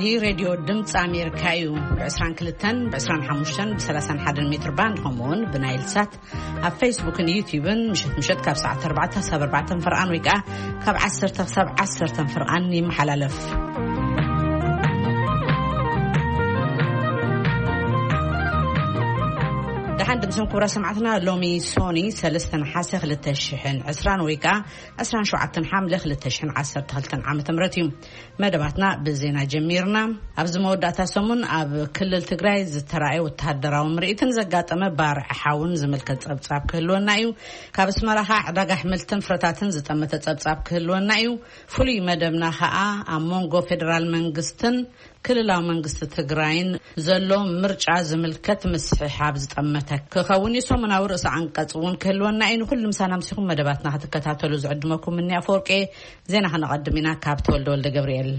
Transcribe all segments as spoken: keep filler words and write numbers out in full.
هي راديو دمت أمريكايو بعشرين كلتن بعشرين حموشن بثلاثين حد المتر باند همون بنايل سات على فيسبوك ويوتيوب مشت مشت كاب ساعة أربعة سبع أربعة فرقان ويقع كاب عشرة سبع عشرة فرقان محللف عند بسم كبرى سمعتنا لومي سوني سلستن حاسخ للتشحن عسران ويكا عسران شوعتن حاملخ للتشحن عسر تهلتن عام تمرتي مدباتنا بزينا جميرنا أبز موداتا سمون أب كل التقراي زترائي والتهدرا ومرئيتن زقات أما بارع حاون زملكة تبصاب كهلوان نايو كابس مراها عداق حملتن فرطاتن زتأمة تبصاب كهلوان نايو فولي مدبنا خاء أمونغو فيدرال منغستن كل لا منغست تقراين زلو مرجع زملكة مسيحة بزتأمتك كخوني سومنا ورأس عن قطعون كهلوان نايو كل مسانا مسيخون مدباتنا هتكتاتلو زعدمكم مني أفوركي زينا هنقدمنا كابتول دول جبريل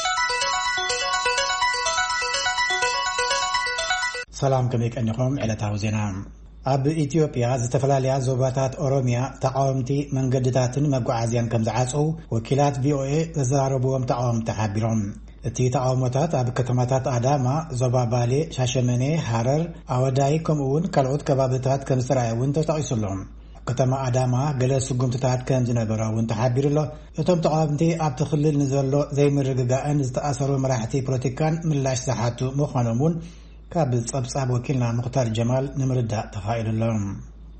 سلام كميك أنكم على تاوزينا أب إثيوبيا زتفلاليا زوباتات أوروميا تعاومتي من قدتاتن مقعازيان كم زعاسو وكيلات بي او اي زاربوهم تعاوم تحابيرهم تي تعاومتات أب كتماتات آداما زوبابالي شاشمني حرر أوداي كمون كالعود كبابتات كم سرايون تتعيسلهم كتما آداما قلس قمتات كم زنبرا وانتحابير الله يتم تعاومتي أب تخلل نزلو زي مرققاءن زتأثروا مراحتي بروتيكان من لاش ساحاتو مخانمون كابل صبصاب وكيلنا مختار جمال نمردا تفاعل اللهم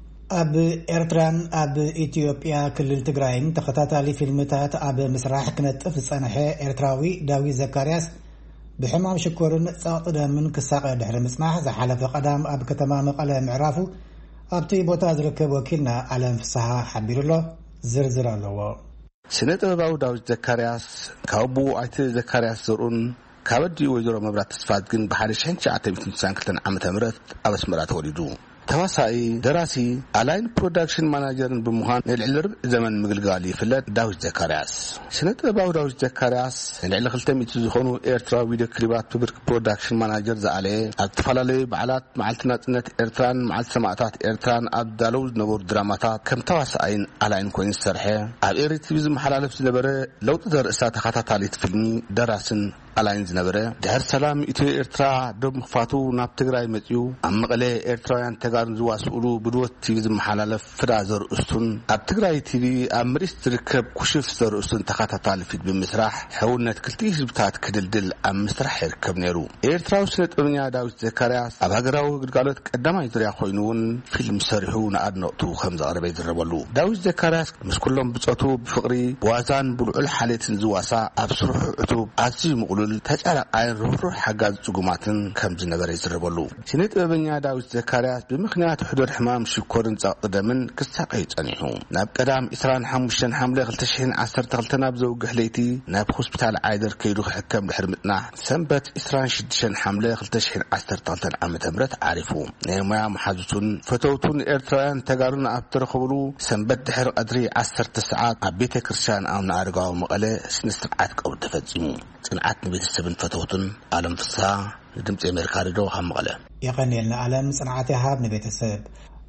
أب إرتران أب إثيوبيا كل التقراين تخطاتالي في المتات أب مسراح كنت في الصنحة إرتراوي داوي زكارياس بحمام شكورن ساقدا من كساق دحر مسماح زحالة قدام أب كتمام قلم معرافو أب تيبوتاز ركب وكيلنا على انفسها حبير الله زرزر الله سنة أبو داوي زكارياس كابو عيت زكارياس زرون كابدي ويزور مبرات تسفادكن بحالش هنش عتمتن سانكتن عمة مرات أبس مرات ولدو تواسعي دراسي ألاين برودكشن ماناجر بمهان العلر زمن مقلقالي فلات داوش زكارياس سنة باو داوش زكارياس العلر خلتم يتزخونو إيرترا فيديو كليبات ببرك برودكشن ماناجر زعلي أتفلالي بعلات معلتنات نت إيرتران معلت سماعتات إيرتران أبدالوز نبور دراماتات كم تواسعين ألاين كوين سرحة الإيرتي بزم حلالف زنبري لو تدر إسات خطاتالي تفلني دراسن ألاين زنبري دهر سلام إتو إيرترا دوب مخفاتو ناب تقراي متيو أم مقلي إيرترايان تقارن زواسولو بدوت تيزم محلالف فرازر أستون أب تقراي تيبي أمريس تركب كشف زر أستون تخاتاتالي فيد بمسرح حولنات كلتيش بتاعت كدلدل أم مسرح يركب نيرو إيرترا وسنة أرنيا داوش زكارياس أب هقراو قلقالت قدما يدريا خوينون فيلم سارحو نقاد نقطو خمزة عربي دربالو داوش زكارياس مش كلهم بتقطو بفقري بوازان بلعول حاليتن زواسا أب سرحو عطوب عزي مقلول تجعل عين روح حقاز تقوماتن كمز نبري زربالو سنة أبنيا داوش زكارياس بمخنيات حدود حمام شكورن قدمن كستاقي تانيحو ناب قدام إسران حموشن حملة غلتشحين عصر تغلتنا بزوج حليتي ناب خوسبتال عايدر كيدو حكام لحرمتنا سنبت إسران شدشن حملة غلتشحين عصر تغلتن عمد أمرت عارفو نيمايا محادثون فتوتون إرتران تقارن أبتر خبرو سنبت دحر قدري عصر تسعات عبيت كرشان أو نعرقاو مقالة سنستقعات قول تفزيمو سنعات نبيت السبن فتوتون عالم فصها دمت أمريكا ردو هم مقالة يقنيلنا عالم صنعاتي هاب نبيت السبب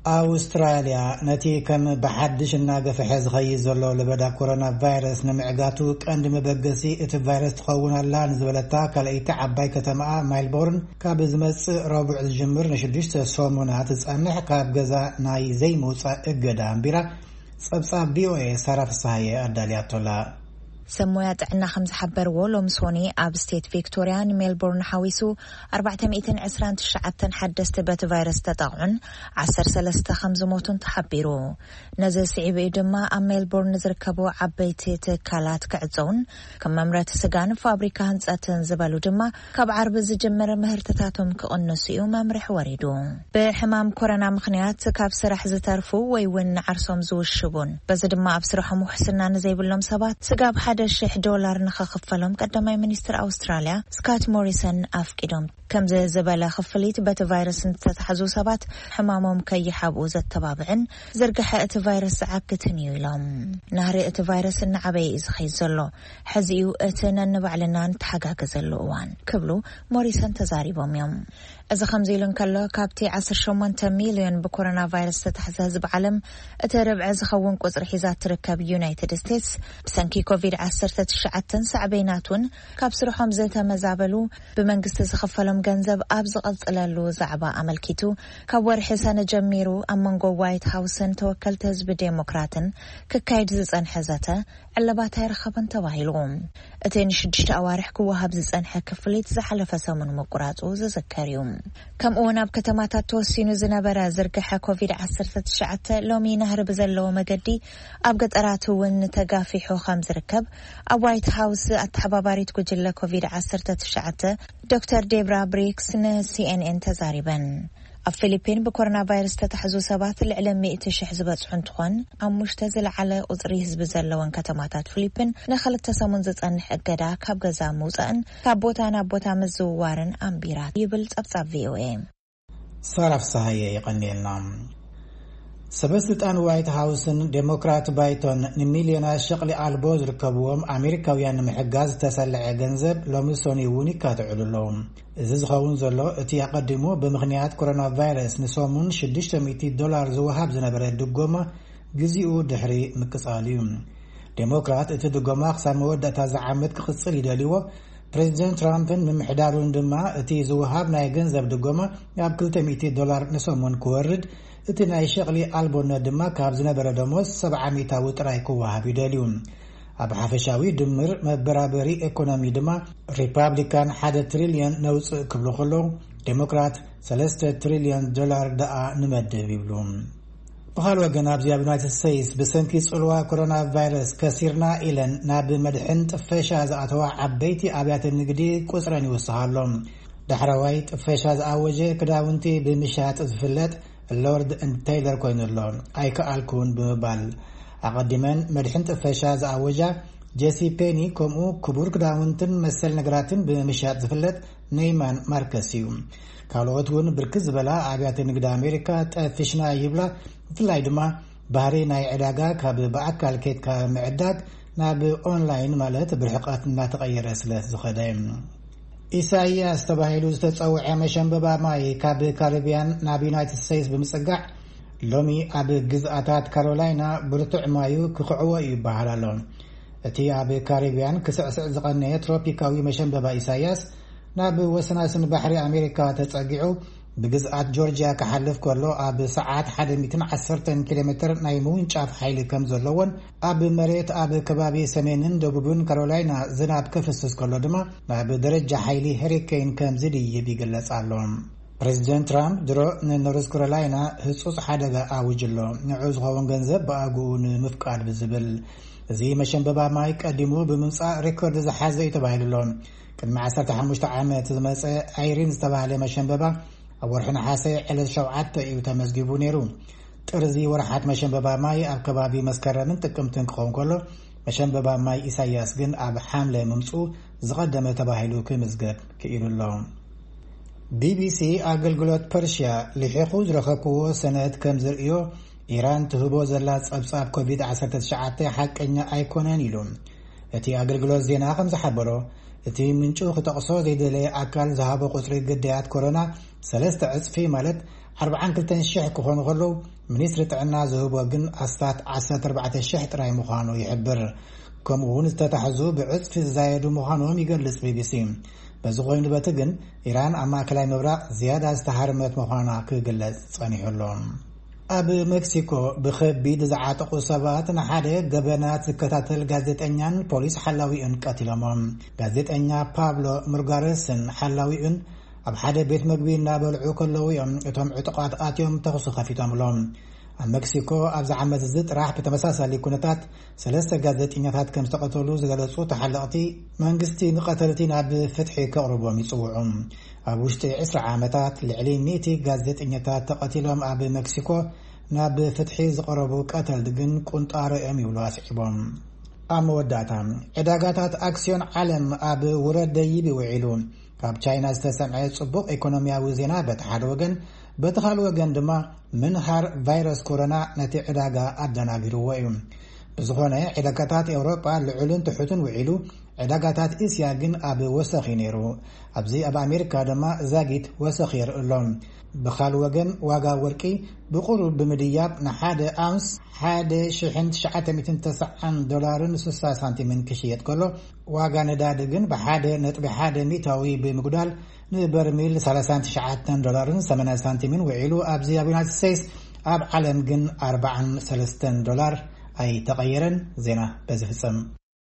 أستراليا نتي كم بحدش الناقة في حز غيز الله لبدا كورونا فيروس نمعقاتو كأند مبقسي ات فيروس تخونا اللان زولتا كالأي تعباي كتماء ميلبورن كابزمس رابع الجمر نشدشت سومونات تسأنح كاب جزا ناي زي موسى اقدام بيرا صبصاب بي او اي صرف الصحية الداليات الله سمويات عنا خمس حبر ولوم سوني أب ستيت فيكتوريان ميلبورن حويسو أربعة مئتين عسران تشعبتن حدست بات فيروس تطاعن عسر سلسة خمس موتن تحبيرو نزل سعيب إدما أم ميلبورن نزركبو عبيتي تكالات كعزون كم ممرات سجان فابريكا هنزاتن زبالو دما كاب عرب زجمر مهرتتاتهم كأنسيو ممرح وريدو بحمام كورونا مخنيات كاب سرح زتارفو ويون عرسوم زو الشبون بزدما أبسرح محسننا نزيب اللهم سبات سقاب حد شح دولار نخفلهم قدمي منستر أستراليا سكات موريسون أفكيدهم كم زي زبالة خفليت بات فيروس تتحزو سبات حمامهم كي يحابوا زت تبابعن زرقحة فيروس عكتنيو لهم نهري ات فيروس النعبي إزخي زلو حزيو اتنا نبعلنا نتحقاق زلو وان كبلو موريسون تزاريبهم يوم إذا خمزيلن كله كابتي عصر شومان مليون بكورونا فيروس تتحزز بعلم اتربع زخون قصر حيزات تركب يونايتد ستيتس بسنكي كوفيد ዓሰርተ ትሽዓተ ሳዕበይናቱን ካብ ስርሖም ዝተመዛበሉ ብመንግስቲ ዝኸፈሎም ገንዘብ ኣብ ዝቐጽለሉ ዛዕባ ኣመልኪቱ ካብ ወርሒ ሰነ ጀሚሩ ኣብ መንጎ ዋይት ሃውስን ተወከልቲ ህዝቢ ዴሞክራትን ክካየድ ዝጸንሐ ዘተ ዕለባት ኣይረኸበን ተባሂሉ እቲ ንሽዱሽተ ኣዋርሕ ክወሃብ ዝጸንሐ ክፍሊት ዝሓለፈ ሰሙን መቁራጹ ዝዝከር እዩ ከምኡውን ኣብ ከተማታት ተወሲኑ ዝነበረ ዝርግሐ ኮቪድ ዓሰርተ ትሽዓተ ሎሚ ናህርብ ዘለዎ መገዲ ኣብ ገጠራት እውን ተጋፊሑ ከም ዝርከብ ኣብ ዋይት ሃውስ ኣተሓባባሪት ጉጅለ ኮቪድ ዓሰርተ ትሽዓተ ዶክተር ዴብራ ብሪክስ ንሲኤንኤን ተዛሪበን ኣብ ፊሊፒን ብኮሮና ቫይረስ ተታሕዙ ሰባት ልዕሊ ሚእቲ ሽሕ ዝበጽሑ እንትኾን ኣብ ሙሽተ ዝለዓለ ቁጽሪ ህዝቢ ዘለወን ከተማታት ፊሊፒን ንኽልተ ሰሙን ዝጸንሕ እገዳ ካብ ገዛ ምውፃእን ካብ ቦታ ናብ ቦታ ምዝውዋርን ኣንቢራት ይብል ጸብጻብ ቪኦኤ ሰራፍ ሳህየ ይቀኒልና ሰበስልጣን ዋይት ሃውስን ዴሞክራት ባይቶን ንሚልዮናት ሸቕሊ ኣልቦ ዝርከብዎም ኣሜሪካውያን ንምሕጋዝ ተሰልዐ ገንዘብ ሎሚ ሶኒ እውን ይካትዕሉሎም እዚ ዝኸውን ዘሎ እቲ ኣቀዲሙ ብምኽንያት ኮሮና ቫይረስ ንሶሙን ሽዱሽተ ሚእቲ ዶላር ዝወሃብ ዝነበረ ድጎማ ግዚኡ ድሕሪ ምቅጻል እዩ ዴሞክራት እቲ ድጎማ ክሳብ መወዳእታ ዝዓመት ክቕጽል ይደልይዎ ፕሬዚደንት ትራምፕን ምምሕዳሩን ድማ እቲ ዝወሃብ ናይ ገንዘብ ድጎማ ኣብ ክልተ ሚእቲ ዶላር ንሶሙን ክወርድ እቲ ናይ ሸቕሊ ኣልቦነት ድማ ካብ ዝነበረ ደሞዝ ሰብዓ ሚእታዊ ጥራይ ክወሃብ ይደልዩ ኣብ ሓፈሻዊ ድምር መበራበሪ ኢኮኖሚ ድማ ሪፐብሊካን ሓደ ትሪልዮን ነውፅእ ክብሉ ከለዉ ዴሞክራት ሰለስተ ትሪልዮን ዶላር ደኣ ንመድብ ይብሉ ብኻልእ ወገን ኣብዚ ኣብ ዩናይትድ ስቴትስ ብሰንኪ ጽልዋ ኮሮና ቫይረስ ከሲርና ኢለን ናብ መድሕን ጥፈሻ ዝኣተዋ ዓበይቲ ኣብያተ ንግዲ ቁፅረን ይውስኻሎም ዳሕራዋይ ጥፈሻ ዝኣወጀ ክዳውንቲ ብምሻጥ ዝፍለጥ ሎርድ ኤንድ ቴይለር ኮይኑሎ ኣይከኣልኩን ብምባል ኣቐዲመን መድሕን ጥፈሻ ዝኣወጃ ጄሲ ፔኒ ከምኡ ክቡር ክዳውንትን መሰል ነገራትን ብምሻጥ ዝፍለጥ ኔይማን ማርከስ እዩ ካልኦት እውን ብርክት ዝበላ ኣብያተ ንግዲ ኣሜሪካ ጠፊሽና ይብላ ብፍላይ ድማ ባህሪ ናይ ዕዳጋ ካብ ብኣካል ኬትካ ምዕዳግ ናብ ኦንላይን ማለት ብርሕቐት እናተቐየረ ስለ ዝኸደ ኢሳይያስ ተባሂሉ ዝተጸውዐ መሸንበባ ማይ ካብ ካሪቢያን ናብ ዩናይትድ ስቴትስ ብምጽጋዕ ሎሚ ኣብ ግዝኣታት ካሮላይና ብርቱዕ ማዩ ክኽዕዎ ይበሃል ኣሎ እቲ ኣብ ካሪቢያን ክስዕስዕ ዝቐነየ ትሮፒካዊ መሸንበባ ኢሳይያስ ናብ ወሰናስን ባሕሪ ኣሜሪካ ተጸጊዑ ብግዝኣት ጆርጂያ ክሓልፍ ከሎ ኣብ ሰዓት ሓደ ሚእቲ ዓሰርተ ኪሎ ሜትር ናይ ምውንጫፍ ሓይሊ ከም ዘለዎን ኣብ መሬት ኣብ ከባቢ ሰሜንን ደቡብን ካሮላይና ዝናብ ከፍስስ ከሎ ድማ ናብ ደረጃ ሓይሊ ሄሪኬን ከም ዝድይብ ይግለጽ ኣሎ ፕሬዚደንት ትራምፕ ድሮ ንኖርዝ ካሮላይና ህጹጽ ሓደጋ ኣውጅሎ ንዑ ዝኸውን ገንዘብ ብኣግኡ ንምፍቃድ ብዝብል እዚ መሸንበባ ማይ ቀዲሙ ብምምጻእ ሬኮርድ ዝሓዘ እዩ ተባሂሉሎ ቅድሚ ዓሰርተ ሓሙሽተ ዓመት ዝመፀ ኣይሪን ዝተባህለ መሸንበባ ኣብ ወርሒ ነሓሰ ዕለት ሸውዓተ እዩ ተመዝጊቡ ነይሩ ጥርዚ ወርሓት መሸንበባ ማይ ኣብ ከባቢ መስከረምን ጥቅምትን ክኸውን ከሎ መሸንበባ ማይ ኢሳይያስ ግን ኣብ ሓምለ ምምፁ ዝቐደመ ተባሂሉ ክምዝገብ ክኢሉሎ ቢቢሲ ኣገልግሎት ፐርሽያ ልሒኹ ዝረኸብክዎ ሰነድ ከም ዝርእዮ ኢራን ትህቦ ዘላ ጸብጻብ ኮቪድ ዓሰርተ ትሽዓተ ሓቀኛ ኣይኮነን ኢሉ እቲ ኣገልግሎት ዜና ከም ዝሓበሮ እቲ ምንጩ ክጠቕሶ ዘይደለየ ኣካል ዝሃቦ ቁፅሪ ግዳያት ኮሮና ሰለስተ ዕፅፊ ማለት ኣርባዓን ክልተን ሽሕ ክኾኑ ከለዉ ሚኒስትሪ ጥዕና ዝህቦ ግን ኣስታት ዓሰርተ ኣርባዕተ ሽሕ ጥራይ ምዃኑ ይሕብር ከምኡውን ዝተታሕዙ ብዕፅፊ ዝዛየዱ ምዃኖም ይገልጽ ቢቢሲ በዚ ኮይኑ በቲ ግን ኢራን ኣብ ማእከላይ ምብራቕ ዝያዳ ዝተሃርመት ምዃና ክግለጽ ጸኒሑሎ ኣብ ሜክሲኮ ብከቢድ ዝዓጠቑ ሰባት ንሓደ ገበናት ዝከታተል ጋዜጠኛን ፖሊስ ሓላዊኡን ቀቲሎሞም ጋዜጠኛ ፓብሎ ሙርጋሬስን ሓላዊኡን ኣብ ሓደ ቤት ምግቢ እናበልዑ ከለዉ እዮም እቶም ዕጡቃት ኣትዮም ተኽሱ ከፊቶምሎም ኣብ ሜክሲኮ ኣብዚ ዓመት እዚ ጥራሕ ብተመሳሳሊ ኩነታት ሰለስተ ጋዜጠኛታት ከም ዝተቐተሉ ዝገለጹ ተሓለቕቲ መንግስቲ ንቐተልቲ ናብ ፍትሒ ከቕርቦም ይጽውዑ ኣብ ውሽጢ ዒስራ ዓመታት ልዕሊ ሚእቲ ጋዜጠኛታት ተቐቲሎም ኣብ ሜክሲኮ ናብ ፍትሒ ዝቐረቡ ቀተልቲ ግን ቁንጣሮ እዮም ይብሉ ኣስዒቦም ኣብ መወዳእታ ዕዳጋታት ኣክስዮን ዓለም ኣብ ውረድ ደይብ ይውዒሉ ካብ ቻይና ዝተሰምዐ ጽቡቕ ኢኮኖሚያዊ ዜና በቲ ሓደ ወገን በቲ ካልእ ወገን ድማ ምንሃር ቫይረስ ኮሮና ነቲ ዕዳጋ ኣደናጊርዎ እዩ ብዝኾነ ዕዳጋታት ኤውሮጳ ልዑልን ትሑትን ውዒሉ ዕዳጋታት እስያ ግን ኣብ ወሰኺ ነይሩ ኣብዚ ኣብ ኣሜሪካ ድማ ዛጊት ወሰኺ ይርአሎም ብኻል ወገን ዋጋ ወርቂ ብቁሩብ ብምድያብ ንሓደ ኣውንስ ሓደ ሺሕ ትሽዓተ ሚእትን ተስዓን ዶላርን ስሳ ሳንቲምን ክሽየጥ ከሎ ዋጋ ነዳዲ ግን ብሓደ ነጥቢ ሓደ ሚእታዊ ብምጉዳል ንበርሚል ሰላሳ ትሽዓተ ዶላርን ሰማንያ ሳንቲምን ውዒሉ ኣብዚ ኣብ ዩናይትድ ስቴትስ ኣብ ዓለም ግን ኣርባዓ ወሰለስተ ዶላር ኣይ ተቐየረን ዜና በዝፍጸም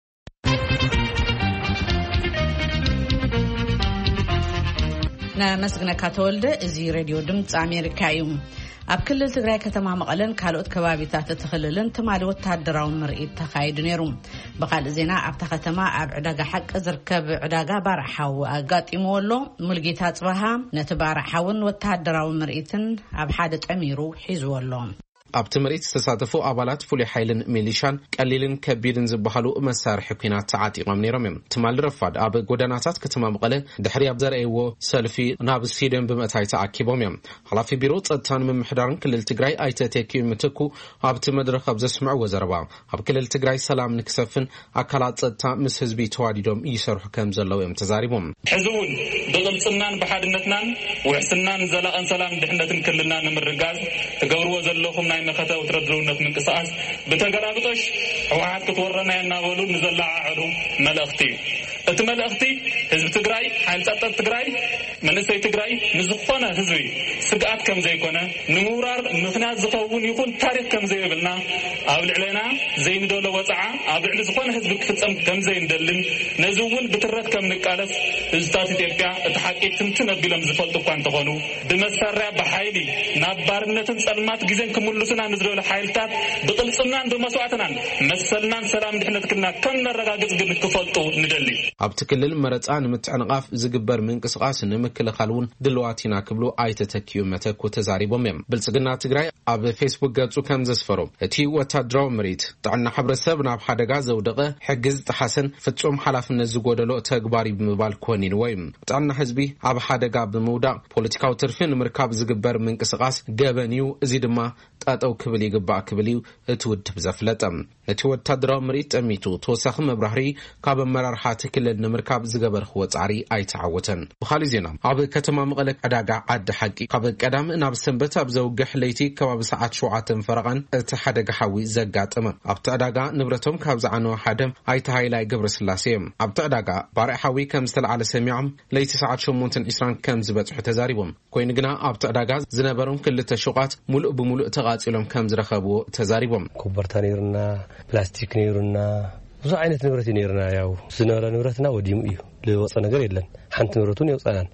نمسكنا كاتولد إزي راديو دمت أمريكا يوم أبكل تجري كتما مقالن كالوت كبابي تحت تخللن تمالو تهدراو مرئي تخايد نيروم بقال زينا أبتخ تما أب عداقة حق زركب عداقة بارحاو أقات إمولو ملقيتات بها نتبارحاون وتهدراو مرئيتن أب حادة أميرو حيزولو ኣብቲ መሬት ዝተሳተፉ ኣባላት ፍሉይ ሓይልን ሚሊሻን ቀሊልን ከቢድን ዝበሃሉ መሳርሒ ኩናት ተዓጢቖም ነይሮም እዮም ትማል ረፋድ ኣብ ጎደናታት ከተማ መቐለ ድሕሪ ኣብ ዘርአይዎ ሰልፊ ናብ ስቴድየም ብምእታይ ተኣኪቦም እዮም ሓላፊ ቢሮ ጸጥታን ምምሕዳርን ክልል ትግራይ ኣይተ ተኪዩ ምትኩ ኣብቲ መድረኽ ኣብ ዘስምዕዎ ዘረባ ኣብ ክልል ትግራይ ሰላም ንክሰፍን ኣካላት ጸጥታ ምስ ህዝቢ ተዋዲዶም ይሰርሑ ከም ዘለዉ እዮም ተዛሪቦም ሕዝቡን ብቕልጽናን ብሓድነትናን ውሕስናን ዘላቐን ሰላም ድሕነትን ክልልና ንምርጋዝ ትገብርዎ ዘለኹም نخته وتردرونك من قصاص بتجربتش وعاد كتورنا يناولو نزلع عدو ملأختي اتملأختي حزب تجراي حال تطط تجراي من سي تجراي نزخونه حزبي سقات كم زي كونه نمورار مخنات زقون يكون تاريخ كم زي بلنا ابل علينا زي ندوله وصعه ابل زخونه حزب كفصم كم زي ندلن نزول بترت كم نقالف استاذ ኢትዮጵያ ተሐቂቅትን ትነብለም ዝፈልጡ እንኳን ተሆኑ በመሳሪያ በኃይሊ ናባርነትን ጸልማት ጊዜን ከሙሉስና ንዝረለ ኃይልታት በቅልጽናን በመስዋዕትናን መሰልናን ሰላም ድህነትክና ከነረጋግጽ ግን ክፈልጡ ንደሊ ኣብቲ ክልል መረጻ ንምትዕንቃፍ ዝግበር ምንቅስቃስ ንምክልኻልውን ድልዋቲና ክብሉ ኣይተተኪዩ መተኩ ተዛሪቦም እዮም ብልጽግና ትግራይ ኣብ ፌስቡክ ገጹ ከም ዘስፈሮ እቲ ወታደራዊ መሬት ጥዕና ሕብረተሰብ ናብ ሓደጋ ዘውደቀ ሕግዝ ተሓሰን ፍጹም ሓላፍነት ዝጎደሎ ተግባሪ ብምባል ኮኒን ወይ ጥዕና ህዝቢ ኣብ ሓደጋ ብምውዳቅ ፖለቲካዊ ትርፊ ንምርካብ ዝግበር ምንቅስቃስ ገበንዩ እዚ ድማ ጣጠው ክብል ይግባእ ክብል እዩ እቲ ውድብ ዘፍለጠም እቲ ወታደራዊ መሬት ጠሚቱ ተወሳኺ መብራህሪ ካብ ኣመራርሓ ክልል ንምርካብ ዝገበርኽዎ ጻዕሪ ኣይተዓወተን ብኻልእ ዜና ኣብ ከተማ መቐለ ዕዳጋ ዓዲ ሓቂ ካብ ቀዳም ናብ ሰንበት ኣብ ዘውግሕ ለይቲ ከባቢ ሰዓት ሸውዓተ ፈረቓን እቲ ሓደጋ ሓዊ ዘጋጠመ ኣብቲ ዕዳጋ ንብረቶም ካብ ዝዓነወ ሓደ ኣይተ ሃይላይ ገብረስላሴ ኣብቲ ዕዳጋ ባርዕ ሓዊ ከም ዝተለዓለ ሰሚዖም ለይቲ ሰዓት ሸሞንተ ዒስራን ከም ዝበጽሑ ተዛሪቦም ኮይኑ ግና ኣብቲ ዕዳጋ ዝነበሮም ክልተ ሹቃት ሙሉእ ብሙሉእ ተቓጺሎም ከም ዝረኸብዎ ተዛሪቦም ኮበርታ ነይሩና ፕላስቲክ ነይሩና ብዙ ዓይነት ንብረት ነይሩና ያው ዝነበረ ንብረትና ወዲሙ እዩ ለወጸ ነገር የለን ሓንቲ ንብረቱን ይወጻናን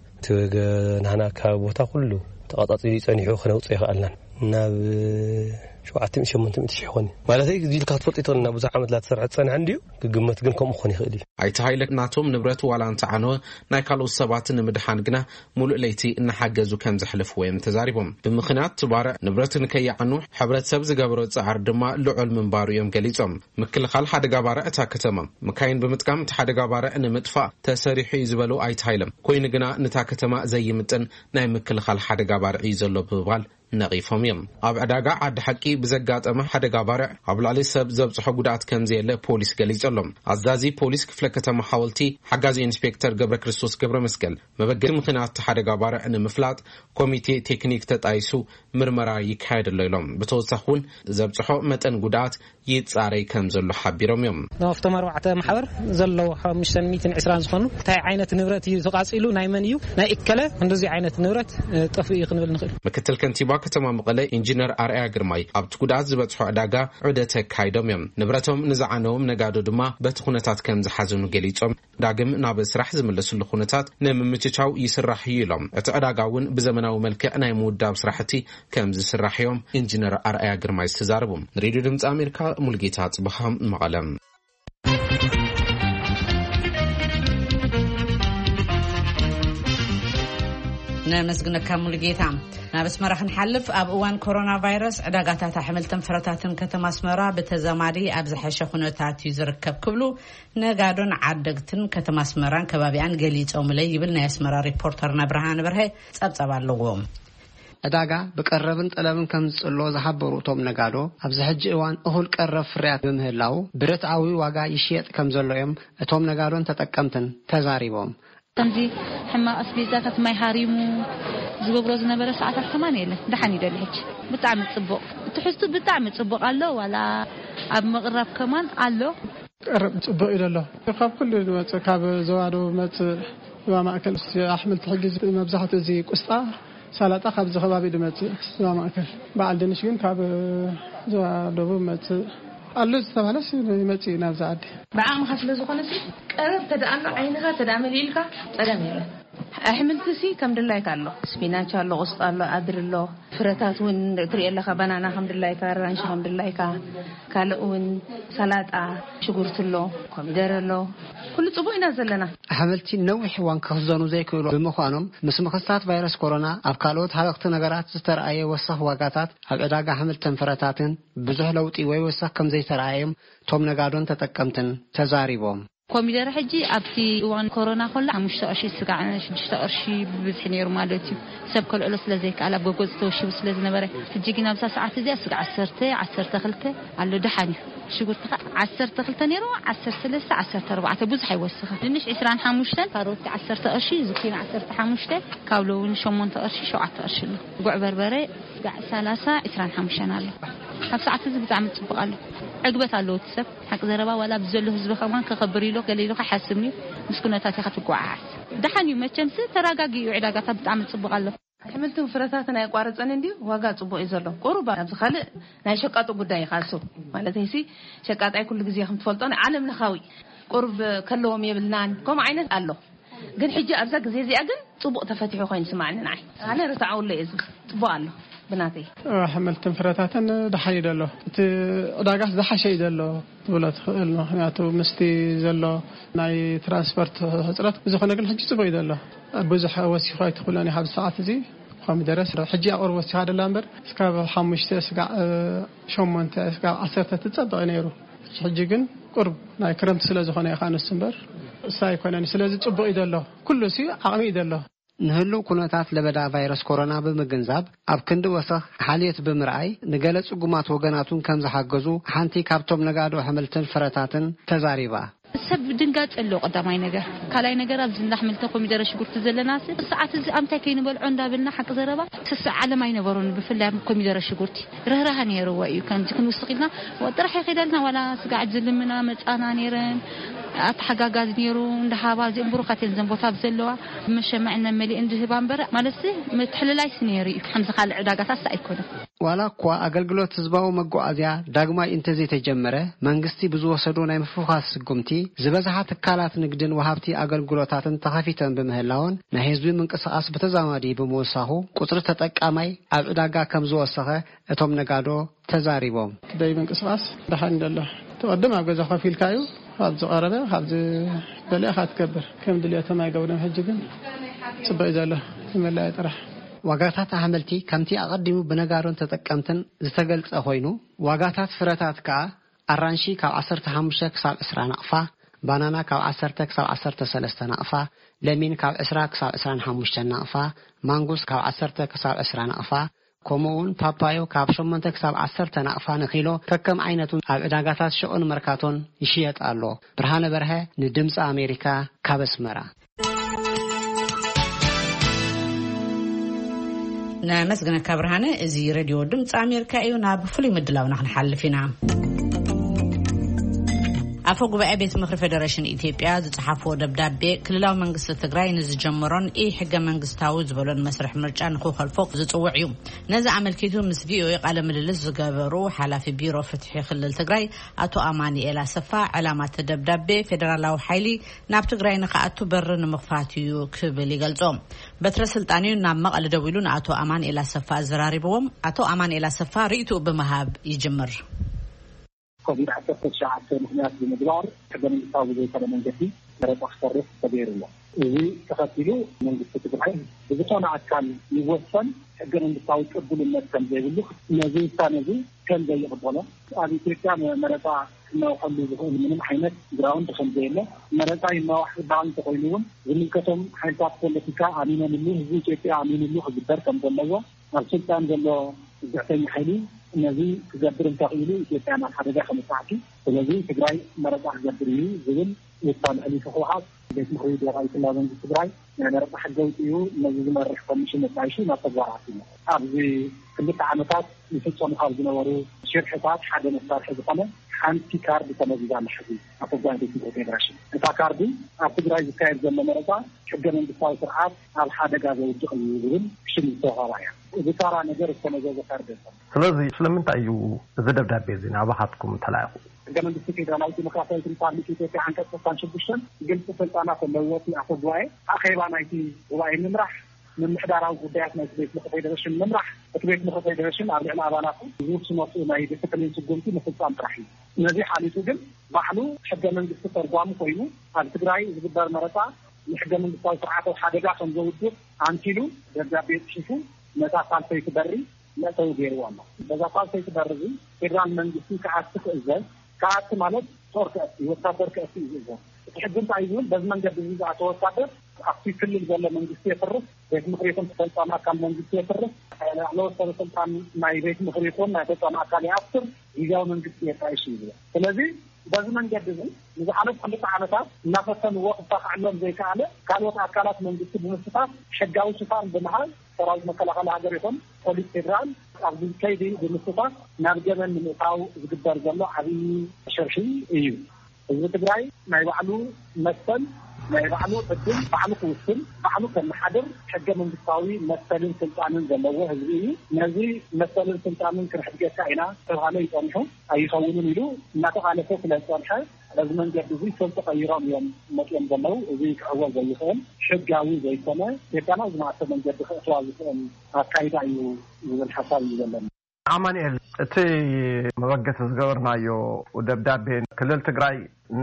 ተገናና ካብ ቦታ ሁሉ ተቃጣጺ ጸኒሑ ክነውጽ ይኽአልና ናብ شوعت مش منتم تشحون مالتي ديل كاتفطيتنا بزح عمد لا تسرع تصنع عندي كجمت كن كم خوني خدي ايت هايلك ناتوم نبرت ولا انت عنو ناي كالو سباتن مدحان غنا مولو ليتي ان حجزو كم زحلف ويم تزاريبهم بمخنات تبارع نبرتن كيعنو حبرت سب زغبرو صعر دما لعل منبارو يم غليصم مكل خال حدغا بارع تا كتما مكاين بمتقام حدغا بارع ان مطفا تسريحي يزبلو ايت هايلم كوين غنا نتا كتما زي متن ناي مكل خال حدغا بارع يزلو ببال نقيفهم يم أب عداقة عد حقي بزقات أما حدقة بارع عبل علي سب زبط حقودات كم زي له بوليس قليج لهم عزازي بوليس كفلكة محاولتي حجازي إنسبكتر قبل كريستوس قبل مسكل ما بقدر مخنات حدقة بارع إن مفلات كوميتي تكنيك تتأيسو مرمرة يكاد الليلهم بتوسخون زبط حق متن قودات يتصاري كم زلوا حبيرهم يم نفتمر وعت محور زلوا مشان ميتين عشران زخنو تاع عينة نورات يتقاصيلو نايمنيو نا إكله عندزي عينة نورات تفريق نقول نقول مكتل كنتيبا ከተማ መቐለ ኢንጂነር አርአያ ግርማይ ኣብቲ ጉዳት ዝበጽሑ ዕዳጋ ዑደተ ካይዶም እዮም ንብረቶም ንዝዓነዎም ነጋዶ ድማ በቲ ኩነታት ከም ዝሓዝኑ ገሊጾም ዳግም ናብ ስራሕ ዝመለሱሉ ኩነታት ንምምችቻው ይስራሕ ኢሎም እቲ ዕዳጋ እውን ብዘመናዊ መልክዕ ናይ ምውዳብ ስራሕቲ ከም ዝስራሕ እዮም ኢንጂነር አርአያ ግርማይ ዝተዛረቡም ሬድዮ ድምፂ ኣሜሪካ ሙልጌታ ጽብሃም መቐለም نمسكنا كامل جيتام نابس مرخن حلف أب أوان كورونا فيروس عداقات حملتن فراتاتن كتم اسمرا بتزاماري أبز حشخونتات يزركب كبلو نقادون عدقتن كتم اسمران كبابيان قليت أو ملي يبلنا اسمرا ريبورتر نبرهان برهي سبسبار لغوم ዕዳጋ ብቀረብን ጠለብን ከም ዝጽሎ ዝሓበሩ እቶም ነጋዶ ኣብዚ ሕጂ እዋን እኹል ቀረብ ፍርያት ብምህላው ብርትዓዊ ዋጋ ይሽየጥ ከም ዘሎ እዮም እቶም ነጋዶን ተጠቀምትን ተዛሪቦም ከምዚ ሕማቕ ኣስቤዛታት ማይ ሃሪሙ ዝገብሮ ዝነበረ ሰዓታት ከማን የለን ደሓን ይደል ሕጂ ብጣዕሚ ጽቡቕ ትሕዝቱ ብጣዕሚ ጽቡቕ ኣሎ ዋላ ኣብ መቕረብ ከማን ኣሎ ቀረብ ጽቡቕ ይደሎ ካብ ኩሉ ወጽ ካብ ዘዋዶ መጽ ማእከል ኣሕምልቲ ሕጂ መብዛሕትኡ እዚ ቁስጣ ሰላጣ ካብ ዝኸባቢ ድመጽ ማእከል በዓል ድንሽ ግን ካብ ዘዋዶ መጽ አሉ ዝተባለስ ይመጽ ናብ ዛድ በዓም ኸስለ ዝኾነስ ቀረብ ተዳአና ዓይንኻ ተዳመል ኢልካ ጸደም የለ ኣሕምልቲ ሲ ከም ድላይ ካሎ ስፒናች አሎ ቆስጣ አሎ አድር አሎ ፍረታት ውን ትሪኤለኻ ባናና ከም ድላይ ካ ራንሽ ከም ድላይ ካ ካልኡን ሰላጣ ሽጉርቲ አሎ ኮሚደረ አሎ ኩሉ ጽቡቕ ኢና ዘለና ኣሕምልቲ ነዊሕ እዋን ክኽዘኑ ዘይክእሉ ብምዃኖም ምስ ምኽስታት ቫይረስ ኮሮና ኣብ ካልኦት ሃለቕቲ ነገራት ዝተረኣየ ወሳኽ ዋጋታት ኣብ ዕዳጋ ኣሕምልትን ፍረታትን ብዙሕ ለውጢ ወይ ወሳኽ ከም ዘይተረኣዮም ቶም ነጋዶን ተጠቀምትን ተዛሪቦም ኮሚደረ ሕጂ ኣብቲ እዋን ኮሮና ኮላ ሓሙሽተ ቅርሺ ስጋዕ ሽዱሽተ ቅርሺ ብዝሕ ነይሩ ማለት እዩ ሰብ ከልዕሎ ስለ ዘይከኣል ኣብ ጎጎዝ ተወሺቡ ስለ ዝነበረ ሕጂ ግን ኣብዛ ሰዓት እዚኣ ስጋዕ ዓሰርተ ዓሰርተ ክልተ ኣሎ ደሓን እዩ ሽጉርቲ ዓሰርተ ክልተ ነይሩ ዓሰርተ ሰለስተ ዓሰርተ ኣርባዕተ ብዙሕ ኣይወስኸ ድንሽ ዒስራን ሓሙሽተ ካሮት ዓሰርተ ቅርሺ ዝኪና ዓሰርተ ሓሙሽተ ካብሎ እውን ሸሞንተ ቅርሺ ሸውዓተ ቅርሺ ኣሎ ጉዕ በርበረ ስጋዕ ሰላሳ ዒስራን ሓሙሽተ ኣሎ ኣብ ሰዓት እዚ ብጣዕሚ ጽቡቕ ኣሎ ዕግበት ኣለዎ ሰብ ሓቂ ዘረባ ዋላ ብዘሎ ህዝቢ ከማን ከኸብር ኢሎ ገሊሉ ከሓስብኒ ምስኩነታት ይኻ ትጓዓዓስ ደሓን እዩ መቸምስ ተረጋጊኡ ዕዳጋታት ብጣዕሚ ጽቡቕ ኣሎ ኣሕምልትን ፍረታትን ኣይቋረፀን እንዲሁ ዋጋ ጽቡቕ እዩ ዘሎ ቁሩባ ኣብዚ ካልእ ናይ ሸቃጡ ጉዳይ ይኻሱ ማለት እሲ ሸቃጣይ ኩሉ ግዜ ከም ትፈልጦ ናይ ዓለም ለኻዊ ቁሩብ ከለዎም የብልናን ከም ዓይነት ኣሎ ግን ሕጂ ኣብዛ ግዜ እዚኣ ግን ጽቡቕ ተፈቲሑ ኮይኑ ስማዕኒ ንዓይ ኣነ ርታዓውለ እዩ ጽቡቕ ኣሎ بناتي حملت فراتاتن دحي دلو اداغاس زحشه يدلو تبلت مخنياتو مستي زلو ناي ترانسبورت حصرت بزخونه كل حجي صبي يدلو بزح وسيخاي تخلاني حب ساعات زي قام درس حجي اور وسي هذا لامبر اسكاب خمسة اسكا شومنت اسكا عشرة تتصدق نيرو حجي كن قرب ناي كرمت سلازخونه يخانس سنبر ساي كوناني سلازي صبي يدلو كله سي عقمي يدلو نهلو كوناتات لبدا فيروس كورونا بمغنزاب اب كند وسخ حاليت بمرعي نغلص غمات وغناتون كم زحغزو حنتي كابتوم نغادو حملتن فراتاتن تزاريبا سب دنقات اللو قدامي نجا كلاي نجا رب زند حملتن كوميدر شغورت زلناس الساعات زي امتا كينبل عندا بلنا حق زربا تسع على ما ينبرون بفلام كوميدر شغورتي رهرها نيرو وايو كان كن مستقيلنا وطرح يخدلنا ولا سقعد زلمنا مصانا نيرن اتحقاقات نيرو ndahaba zimburuqatel zambotab zelwa mashma'na mali indi bambar malasi mtحللاي سنيري حمزه قال عداغاتا سايكونه ولا كو አገልግሎት ህዝባው መጓዓዝያ ዳግማይ እንተዚ ተጀመረ መንግስቲ ብዙ ወሰዶ ናይ መፍኻስ ጉምቲ ዝበዛሓ ተካላት ንግድን ወሃብቲ አገልግሎታትን ተኸፊተን በመህላውን ናይ ህዝቢ መንቀሳቀስ በተዛማዲ በመወሳሁ ቁጥር ተጠቃማይ ኣብ ዕዳጋ ከም ዝወሰኸ እቶም ነጋዶ ተዛሪቦም ደይ መንቀሳቀስ ደሃን ደለ ተቀደም አገዛ ከፊልካዩ هذا زقاربه هذا بلاخات كبر كم دليته ما يقولون حجكن صبي زله ملا يطرح ዋጋታት አህመልቲ ከምቲ አቀድሙ በነጋሮን ተጠቀምተን ዝተገልጸ ኮይኑ ዋጋታት ፍረታት ካ አራንሺ ካብ ዓሰርተ ሓሙሽተ ክሳብ عشرين ናቅፋ ባናና ካብ ዓሰርተ ክሳብ ዓሰርተ ሰለስተ ናቅፋ ለሚን ካብ عشرين ክሳብ عشرين وخمسة ናቅፋ ማንጎስ ካብ ዓሰርተ ክሳብ عشرين ናቅፋ ኮሞውን ፓፓዮ ካብ ሸሞንተ ክሳብ ዓሰርተ ናቅፋ ንኪሎ ከከም ዓይነቱ ኣብ ዕዳጋታት ሸኦን መርካቶን ይሽየጥ ኣሎ ብርሃነ በርሀ ንድምጽ አሜሪካ ካብ አስመራ نمسجنا كبرهانة زي راديو دمت أمريكا أيونا بفلي مدلاو نحن حلفنا أفوق بأبيت مخر فدراسيون إثيوبيا زتحفوا دبدابي كللاو منقصة تقراي نز جمرون إيه حقا منقصتاو زبولون مسرح مرجان خوخ الفوق زتوعيو نزا عمل كيتو مسفيو يقال من اللز زقابرو حالا في بيرو فتحي خلال تقراي أتو أماني إلا صفا علامات دبدابي فدرالاو حيلي ناب تقراي نقاعتو برن مخفاتيو كبلي قلزوم بتر سلطانيو ناب مقال دويلون أتو أمان إلا صفا زراري بوم أتو أمان إلا صفا ريتو بمهاب يجمر كوفيد حتى شعب مهنات بمدوار حقا من يصابوا زي كلام جديد مرة أخطر كبير الله وهي تخطيله من قصة العين بزطان عكان يوصل حقا من يصابوا كبول الناس كان زي اللوخ نزي سانزي كان زي أبطاله هذه تركيا مرة إنه حلو ذهول من حينات جراوند خمسة مرة إنه واحد بعض تقولون ومن كتم حيث أقول لك عمينا منه زي كي عمينا منه خبر كم ظلوا السلطان جلو زعتني حالي الذي تجبر التغيير إثيوبيا مع حدث خمسة عشر الذي تجري مرض جبري زين يطلع عليه فخوحات بيت مخرج رئيس اللازم تجري يعني ربح الجوتيو الذي مرح كوميشن التعيشين التجاراتنا أبغي كل تعاملات يفتح مخارجنا ورو شركات حدا نصار حزقنا حنتي كارد تمزيد على الحديث أفضل بيت مخرج راشد إذا كاردي أتجري زكاية زمن مرضى شجنا بصاير سرعات على حدا جاز وجه اليوم شنو تغير ذكر نجار السنة كاردي ስለዚህ ስለምንታዩ ዘደብዳቤ ዜና አባሃትኩም ተላቁ ገመን ዲስቲክራናል ዲሞክራሲያዊ ሪፐብሊክ ኢትዮጵያ አንቀጽ ሰላሳ ግልጽ ስልጣናት ለወጥ አፈጓይ አኼባናይቲ ወባይ ምምራህ ምምሕዳራው ጉዳያት ነው ቤት ለፌደሬሽን ምምራህ ቤት ለፌደሬሽን አብረን አባላቱ ዙር ስኖት ናይ ዲስፕሊን ስጉምቲ ለፍጻም ጥራሂ እነዚህ ሐሊቱ ግን ባህሉ ሕገ መንግስት ተርጓሙ ኮይኑ ኣብ ትግራይ ዝግበር መረጣ ሕገ መንግስታዊ ስርዓት ሓደጋ ከም ዘውድቅ አንቲሉ ደብዳቤ ጽፉ መታሳል ፈይትበሪ ለሰው ዲርዋና በዛፋል ተይተደረጉ ፌደራል መንግስቱ ከአስክ እዘዝ ከአት ማለት ጦርክ ወታደር ከአት ይዘዝ ተሕግም ታይዙን በዝመንገድ ብዙ አተወታደር አክቲ ክልል ዘለ መንግስቱ የፈርስ ቤት ምክሬቱን ተፈጻሚ አካል መንግስቱ የፈርስ ለወሰነ ስልጣን ናይ ቤት ምክሬቱን ናይ ተፈጻሚ አካል ያፍር ይዛው መንግስቱ የታይሽ ይዘዝ ስለዚህ በዝመንገድ ብዙ ለዓለም ሁሉ ዓመታት እናፈተን ወቅት ተዓለም ዘይ ካለ ካልወት አካላት መንግስቱ በመስፋት ሸጋው ሽፋን በመሃል ሰራዊት መከላከል ሀገር ይሁን ፖሊስ ፌደራል አብዱ ከይዲ በመስፋት ናብገበን ምታው ዝግበር ዘሎ አቢ ሸርሺ እዩ እዚ ትግራይ ናይ ባዕሉ መሰል ናይ ባዕሉ እድል ባዕሉ ኩስል ባዕሉ ከመሓደር ሕገ መንግስታዊ መሰልን ስልጣንን ዘለዎ ህዝቢ እዩ ነዚ መሰልን ስልጣንን ክርሕገካ ኢና ተባለ ይጠንሑ አይኸውንም ኢሉ እናተቃለፈ ስለጸንሐ ለዚ መንገድ እዚ ሰልጥ ቀይሮም እዮም መጥየም ዘለው እዚ ክዕወል ዘይኽእል ሕጋዊ ዘይኮነ የታና ዝማዕተ መንገድ ክእትዋ ዝኽእል አካይዳ እዩ ዝብል ሓሳብ እዩ ዘለና አማኑኤል እቲ መበገስ ዝገበርናዮ ደብዳቤ ክልል ትግራይ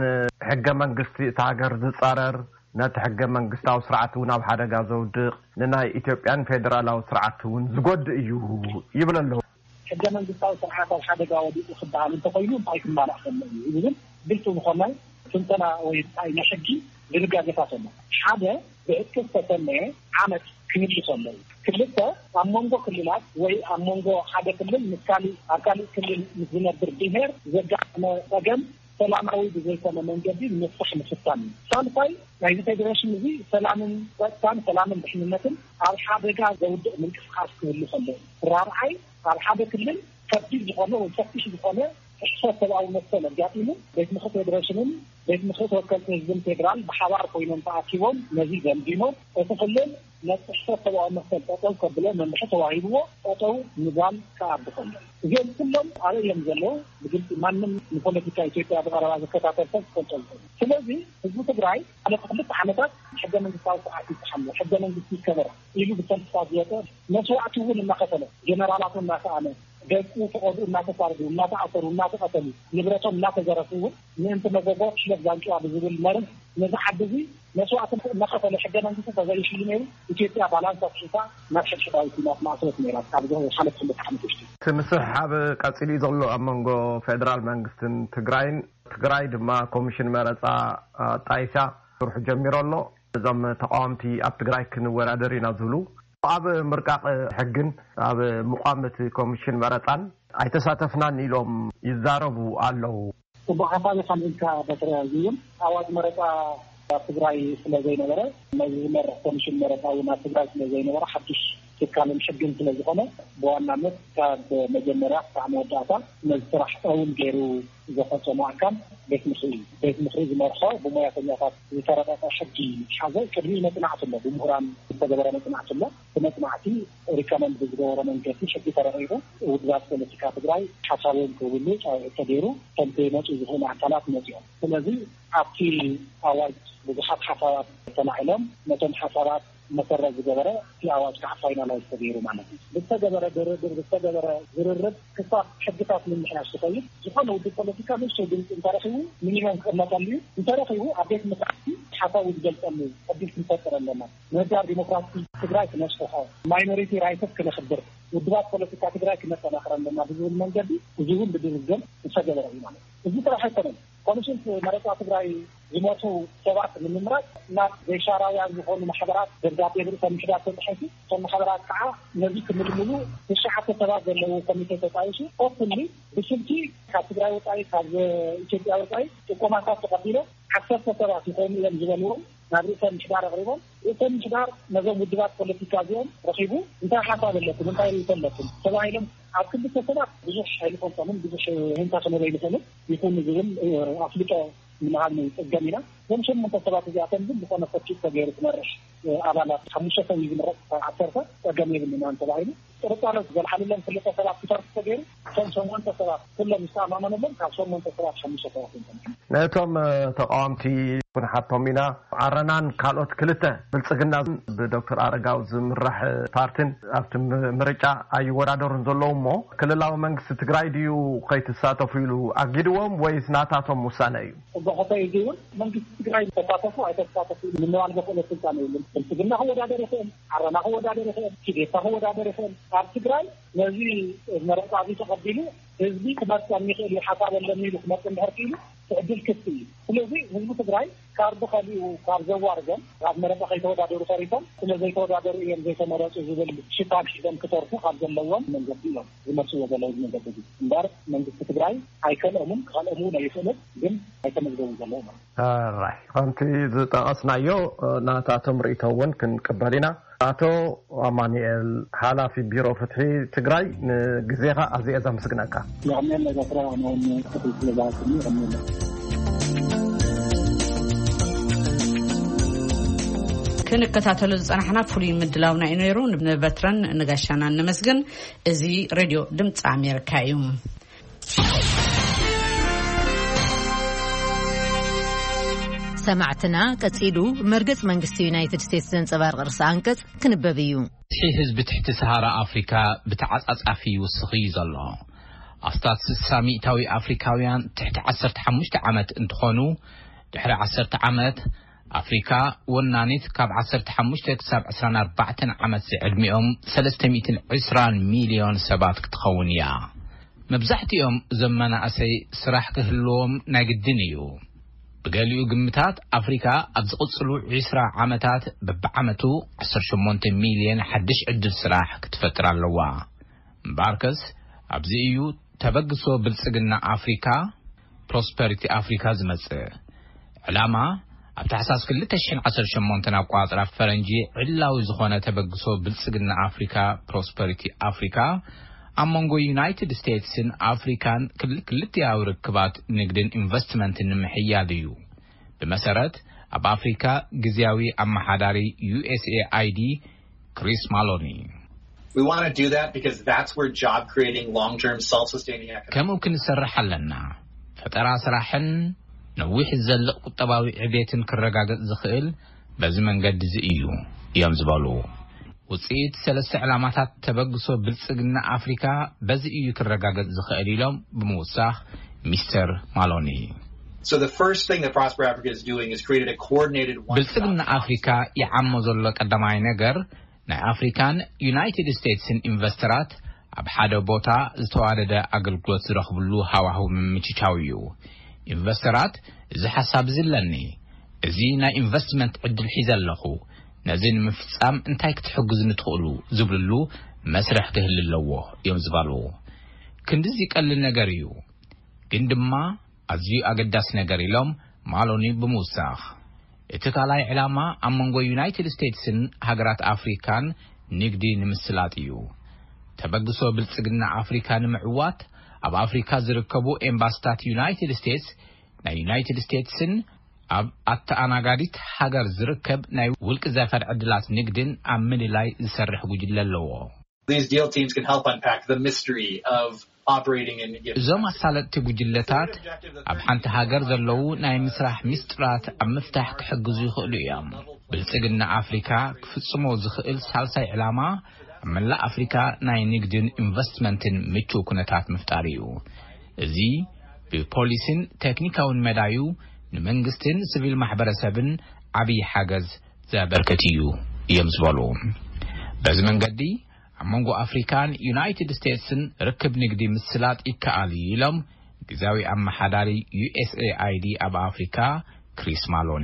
ንሕገ መንግስቲ ታገር ዝጻረር ነቲ ሕገ መንግስታዊ ስርዓት እውን ኣብ ሓደጋ ዘውድቕ ንናይ ኢትዮጵያን ፌደራላዊ ስርዓት እውን ዝጎድእ እዩ ይብል ኣሎ ሕገ መንግስታዊ ስርዓት ኣብ ሓደጋ ወዲቁ ክበሃል እንተኮይኑ እንታይ ክማላእ ከሎ እዩ ይብል ብልጡ ዝኾነ ስልጠና ወይ ታይ ነሕጊ ድንጋጌታት ኣሎ ሓደ ብእክብ ተሰመየ ዓመት ክህሉ ከሎ ክልተ ኣብ መንጎ ክልላት ወይ ኣብ መንጎ ሓደ ክልል ምሳሌ ኣካል ክልል ዝነብር ብሄር ዘጋጠመ ፀገም ሰላማዊ ብዘይኮነ መንገዲ ንፍሕ ምፍታን ሳልፋይ ናይ ፌደሬሽን እዚ ሰላምን ጸጥታን ሰላምን ድሕንነትን ኣብ ሓደጋ ዘውድቕ ምንቅስቃስ ክህሉ ከሎ ራብዓይ ኣብ ሓደ ክልል ከቢድ ዝኾነ ወይ ሰፊሕ ዝኾነ ሕሰት ሰብኣዊ መሰል ኣጋጢሙ ቤት ምክር ፌደሬሽንን ቤት ምክር ተወከልቲ ህዝብን ፌደራል ብሓባር ኮይኖም ተኣኪቦም ነዚ ገምዲሞም እቲ ክልል ነሕሰት ሰብኣዊ መሰል ጠጠው ከብሎ መምርሒ ተዋሂብዎ ጠጠው ንባል ከኣቢ ከሎ እዚኦም ኩሎም ኣርእዮም ዘለዉ ብግልፂ ማንም ንፖለቲካ ኢትዮጵያ ብቐረባ ዝከታተል ሰብ ክፈልጦ ስለዚ ህዝቢ ትግራይ ኣብ ክልተ ዓመታት ሕገ መንግስታዊ ስርዓት ይተሓለ ሕገ መንግስቲ ይከበር ኢሉ ብተስፋ ዝወፀ መስዋዕቲ እውን እናኸፈለ ጀነራላት እናሰኣለ ደቁ ተቆዱ እናተሳርዱ እናተኣሰሩ እናተቀተሉ ንብረቶም እናተዘረፉ ንእንት መዘቦ ሽለፍ ዛንጫ ብዝብል መርህ ነዚ ሓድዚ መስዋዕቲ እናኸፈለ ሕገ መንግስቲ ተዘይሽሉ ነይሩ ኢትዮጵያ ባላንስ ኣፍሪካ ናብ ሕድሕዳዊ ኩናት ማእሰረት ነይራ ኣብዚ ሓለፍ ክልተ ዓመት ውሽጢ ትምስሓብ ቀፂሉ ዘሎ ኣብ መንጎ ፌደራል መንግስትን ትግራይን ትግራይ ድማ ኮሚሽን መረፃ ጣይሳ ስርሑ ጀሚሩ ኣሎ እዞም ተቃዋምቲ ኣብ ትግራይ ክንወዳደር ኢና ዝብሉ ኣብ ምርቃቕ ሕግን ኣብ ሙቃመት ኮሚሽን መረፃን ኣይተሳተፍናን ኢሎም ይዛረቡ ኣለው ጽቡቕ ኢልካ በተረያዩም ኣዋጅ መረፃ ኣብ ትግራይ ስለ ዘይነበረ ነዚ ዝመርሕ ኮሚሽን መረፃ እውን ኣብ ትግራይ ስለ ዘይነበረ ሓዱሽ ትካልን ሕግን ስለ ዝኾነ ብዋናነት ካብ መጀመርያ ክሳብ መወዳእታ ነዚ ስራሕ እውን ገይሩ ዘፈፀሙ ኣካል ቤት ምክሪ ቤት ምክሪ ዝመርሖ ብሞያተኛታት ዝተረቐቐ ሕጊ ሓዘ ቅድሚ መፅናዕቲ ኣሎ ብምሁራን ዝተገበረ መፅናዕቲ ኣሎ ብመፅናዕቲ ሪከመንድ ብዝገበረ መንገዲ ሕጊ ተረቂቑ ውድባት ፖለቲካ ትግራይ ሓሳቦም ክብሉ ተገይሩ ከምቲ መፁ ዝኾኑ ኣካላት መፅኦም ስለዚ ኣብቲ ኣዋጅ ብዙሓት ሓሳባት ተላዒሎም ነቶም ሓሳባት መሰረት ዝገበረ እቲ ኣዋጅ ከዓ ፋይናላይዝ ተገይሩ ማለት እዩ ብዝተገበረ ድርድር ብዝተገበረ ዝርርብ ክሳብ ሕግታት ንምሕያሽ ዝኸይድ ዝኾነ ውድብ ፖለቲካ ንእሽተይ ድምፂ እንተረኺቡ ሚኒመም ክቕመጠሉ እዩ እንተረኺቡ ኣብ ቤት ምክሪ ሓሳቡ ዝገልፀሉ ዕድል ክንፈጥር ኣለና ምህዳር ዲሞክራሲ ትግራይ ክነስፍሖ ማይኖሪቲ ራይትስ ክነኽብር ውድባት ፖለቲካ ትግራይ ክነጠናክር ኣለና ብዝብል መንገዲ እዚ እውን ብድርድር ዝተገበረ እዩ ማለት እዩ እዚ ጥራሕ ኣይኮነን ኮሚሽን መረጣ ትግራይ ዝሞቱ ሰባት ንምምራት እና ዘይሻራውያን ዝኾኑ ማሕበራት ደብዳቤ ብርሰም ምሽዳት ተጻሒፉ እቶም ማሕበራት ከዓ ነዚ ክምልምሉ ተሸዓተ ሰባት ዘለዎ ኮሚቴ ተጻሒፉ ኦፕንሊ ብስልቲ ካብ ትግራይ ወጣይ ካብ ኢትዮጵያ ወጣይ ጥቆማታት ተቀቢሎም ዓሰርተ ሰባት ይኾኑ እዮም ዝበልዎም ናብ ርእሰ ምሽዳር ኣቕሪቦም ርእሰ ምሽዳር ነዞም ውድባት ፖለቲካ እዚኦም ረኺቡ እንታይ ሓሳብ ኣለኩም እንታይ ይፈለኩም ተባሂሎም ኣብ ክልተ ሰባት ብዙሕ ኣይኮንሶምን ብዙሕ ህንታ ከመረ ይልፈሉም ይኹን ዝብል ኣፍልጦ ምናል ጥገሚና ወንሸም መንተሰባት እዚኣተን ግን ዝኾነ ፈቺት ተገይሩ ትመርሽ ኣባላት ሓሙሽተ ሰብ ይዝምረጥ ዓሰርተ ጠገም ይብልና ተባሂሉ ጥርጣሬ ዘልሓልለን ክልተ ሰባት ክተርፍ ተገይሩ እቶም ሸሞንተ ሰባት ኩሎም ይስተኣማመነሎም ካብ ሸሞንተ ሰባት ሓሙሽተ ሰባት ነቶም ተቃዋምቲ ኩነሓቶም ኢና ዓረናን ካልኦት ክልተ ብልጽግና ብዶክተር አረጋው ዝምራሕ ፓርቲን ኣብቲ ምርጫ ኣይወዳደሩን ዘለዉ እሞ ክልላዊ መንግስቲ ትግራይ ድዩ ከይትሳተፉ ኢሉ ኣጊድዎም ወይስ ናታቶም ውሳነ እዩ? በኸታይ ዲውን መንግስቲ ትግራይ ተሳተፉ ኣይተሳተፉ ምንዋል በኸለ ስልጣን የለን ብልጽግና ክወዳደር ይኽእል ዓረና ክወዳደር ይኽእል ቲዴታ ክወዳደር ይኽእል ኣብ ትግራይ ነዚ መረፃ እዚ ተቐቢሉ ህዝቢ ክመርፅ የሚኽእል ሓሳብ ኣለኒ ኢሉ ክመርፅ እንድሕር ኢሉ ዕድል ክፍቲ እዩ ስለዚ ህዝቢ ትግራይ ካርዱ ኸሊኡ ካብ ዘዋርገን ካብ መረፃ ከይተወዳደሩ ሰሪቶም ስለዘይተወዳደሩ እዮም ዘይተመረፁ ዝብል ሽፋን ሒዞም ክተርፉ ካብ ዘለዎም መንገዲ እዮም ዝመርፅዎ ዘለዉ መንገዲ እምበር መንግስቲ ትግራይ ኣይከልኦምን ክኸልኦምን ኣይኽእልን ግን ኣይተመዝገቡን ዘለዉ ማለት ራይ ከምቲ ዝጠቐስናዮ ናታቶም ርእቶ እውን ክንቅበል ኢና አቶ አማኑኤል ኃላፊ ቢሮ ፍትሒ ትግራይ ንግዜኻ ኣዝየ ዘመስግነካ ያመን ለዘፍራ ነው ፍትሒ ስለዛክኒ ረመለ ክንከታተሉ ዝጸናሕና ፍሉይ ምድላውና እዩ ነይሩ ንበትረን ንጋሻና ንመስግን እዚ ሬድዮ ድምፂ ኣሜሪካ እዩ ሰማዕትና ቀጺሉ መርገጽ መንግስቲ ዩናይትድ ስቴትስ ዘንጸባርቕ ርእሰ አንቀጽ ክንበብ እዩ እቲ ህዝቢ ትሕቲ ሰሃራ ኣፍሪካ ብተዓጻጻፊ ይውስኺ ዘሎ ኣስታት ሳሚታዊ ኣፍሪካውያን ትሕቲ ዓሰርተ ሓሙሽተ ዓመት እንትኾኑ ድሕሪ ዓሰርተ ዓመት ኣፍሪካ ወናኒት ካብ ዓሰርተ ሓሙሽተ ክሳብ ዒስራን ኣርባዕተ ዓመት ዕድሚኦም ሰለስተ ሚእትን ዒስራን ሚልዮን ሰባት ክትኸውን እያ መብዛሕትኦም ዘመናእሰይ ስራሕ ክህልዎም ናይ ግድን እዩ بقاليو قمتات أفريقيا أبزقصلو عشرة عامتات ببعمتو عشر شمونت مليون حدش عدل سراح كتفتر اللواء باركس أبزيو تبقصو بلسقنا أفريقيا prosperity أفريقيا زمزة علامة أبتحساس كل تشحن عشر شمونتنا بقاطرة فرنجي علاو زخونة تبقصو بلسقنا أفريقيا prosperity أفريقيا أمونغو يونايتد ستيتس إن أفريكان كل كل تياو ركبات نقدن إنفستمنت النمحية ديو بمسارات أب أفريكا جزياوي أم حداري يو إس إيه آي دي كريس مالوني. We want to do that because that's where job creating long-term self-sustaining economic. كم ممكن نسرح لنا فترى سراحن نويح الزلق قطباوي عبيتن كرقاقة زخيل بزمن قد زئيو يوم زبالو. وصيت ثلاث علامات تبقصو بلسقنا أفريكا بزئيو كرقاقة زخيلهم بموساخ مستر مالوني. So the first thing that Prosper Africa is doing is created a coordinated one. بلسقنا أفريكا يعمو زلق قدماي نقر نا أفريكان يونايتد ستيتس إن إنفسترات أبحاد بوتا زتوارد أقلقلوت زرخبلو هواهو من ميشيشاويو إنفسترات زي حساب زلني زينا إنفستمنت عدل حيزال لخو نازين مفصام انتاي كتحجز نتقولو زبللو مسرح كهل اللوه يوم زبالو كندزي قال نغاريو كندما ازيو اقداس نغاري لهم مالوني بموساخ اتكالاي علامة امونغو يونايتد ستيتسن هاجرات افريكان نقدي نمسلاتيو تبقسو بلسقنا افريكان معوات اب افريكا زركبو امباستات يونايتد ستيتس نا يونايتد ستيتسن أب أتأناقاديت حجر زركب ناي ولك زافر عدلات نقدن أمن لاي يسرح وجل اللوه. These deal teams can help unpack the mystery of operating in. زوما سالت تجلتات أب حنت حجر زلوا ناي مسرح مسترات أم مفتاح كحجزو خليام. بالسجن أفريقيا كفصمو زخيل سالسي علامة من لا أفريقيا ناي نقدن investmentin متشو كنتات مفتاريو. زي ببوليسين تكنيكاون مدايو نمنجستن سبيل محبرسبن عبي حاجز زابركتيو يمزبالو بزمن قدي مونغو أفريكان يونايتد ستيتسن ركب نقدي مسلات إكالي لهم ግዛዊ አማሓዳሪ ዩኤስኤአይዲ ኣብ ኣፍሪካ ክሪስ ማሎኒ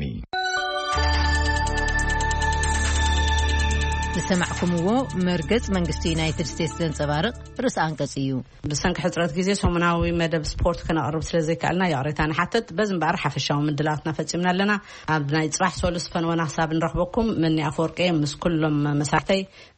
ሰማዕኩምዎ መርገጽ መንግስቲ ዩናይትድ ስቴትስ ዘንጸባርቕ ርዕሰ አንቀጽ እዩ ብሰንኪ ሕጽረት ግዜ ሰሙናዊ መደብ ስፖርት ከነቅርብ ስለዘይካልና ያቅሬታና ሓተት በዝንባር ሓፈሻዊ ምድላትና ፈጺምና ኣለና ኣብ ናይ ጽባሕ ሶሉስ ፈንወና ሐሳብ እንረኽበኩም ምን ኣፈወርቄ ምስ ኩሎም መሳርተይ